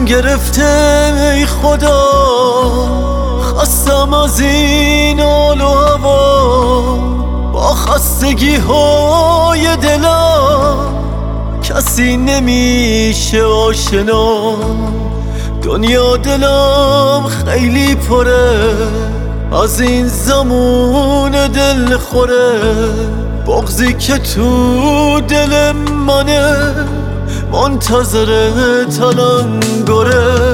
گرفته ای خدا، خستم از این حال و هوا. با خستگی های دلم کسی نمیشه آشنا. دنیا دلم خیلی پره، از این زمان دل خوره. بغضی که تو دل منه منتظر تلنگره.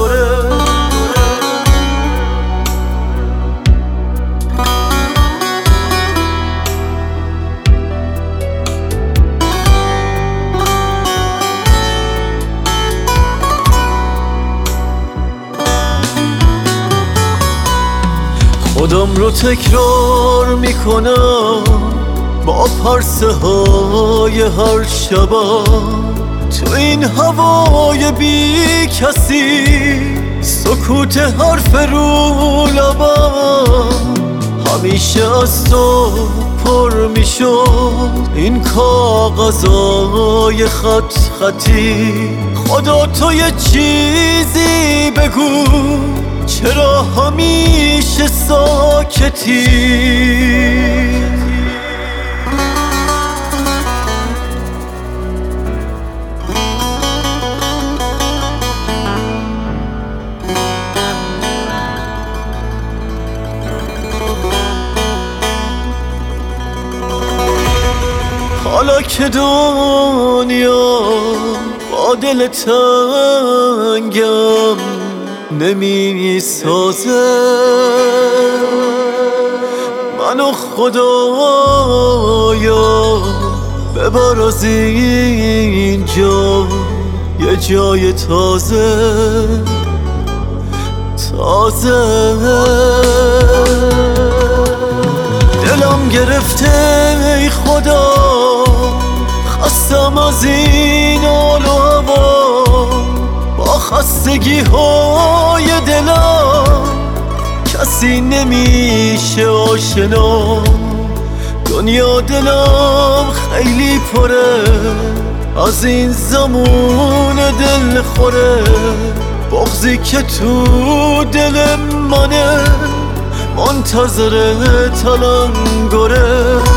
خودم رو تکرار میکنم با پرسه های هر شبم. تو این هوای بی کسی سکوت حرف رو لبم. همیشه از تو پر میشد این کاغذای خط خطی. خدا تو یه چیزی بگو، چرا همیشه ساکتی؟ حالا که دنیا با دل تنگم نمی سازه، منو خدایا ببر از اینجا یه جای تازه. دلم گرفته ای خدا، خستم از این حال و هوا. با خستگی های دلم کسی نمیشه آشنا. دنیا دلم خیلی پره، از این زمان دل خوره. بغضی که تو دل منه منتظر تلنگره.